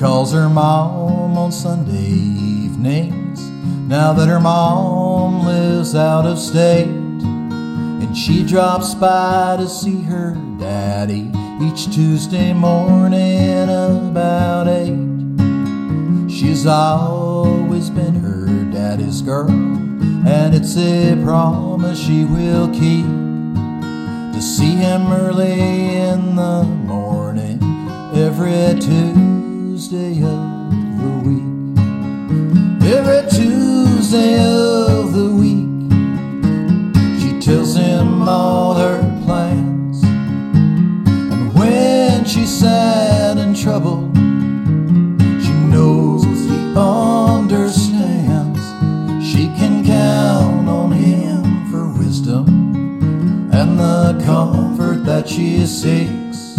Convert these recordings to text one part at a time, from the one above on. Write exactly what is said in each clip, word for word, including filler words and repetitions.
calls her mom on Sunday evenings, now that her mom lives out of state. And she drops by to see her daddy each Tuesday morning about eight. She's always been her daddy's girl, and it's a promise she will keep, to see him early in the morning every Tuesday of the week. Every Tuesday of the week, she tells him all her plans. And when she's sad and troubled, she knows he understands. She can count on him for wisdom and the comfort that she seeks.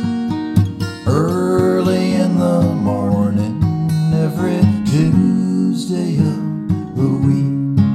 Early in the morning, every Tuesday of the week.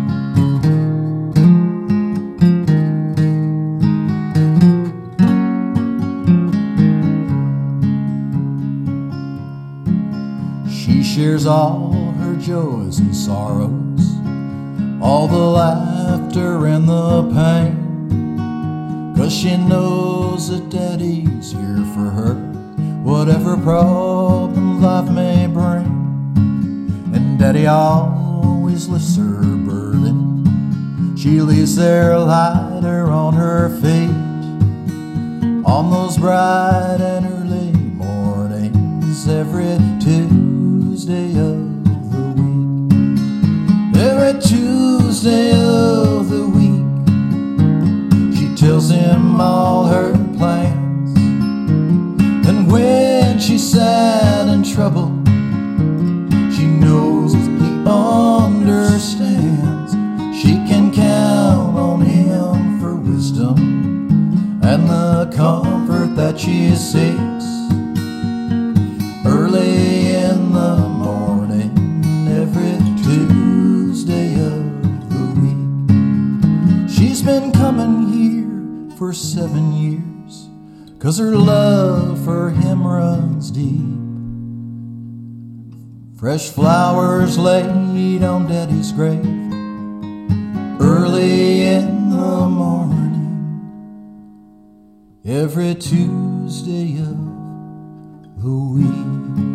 She shares all her joys and sorrows, all the laughter and the pain, 'cause she knows that Daddy's here for her, whatever problem life may bring. And Daddy always lifts her burden. She leaves their lighter on her feet on those bright and early mornings every Tuesday of the week. Every Tuesday of the week, she tells him all her plans. And when she's sad and troubled, she knows he understands. She can count on him for wisdom and the comfort that she seeks. Early in the morning, every Tuesday of the week. She's been coming here for seven years, 'cause her love for him runs deep. Fresh flowers laid on Daddy's grave early in the morning, every Tuesday of the week.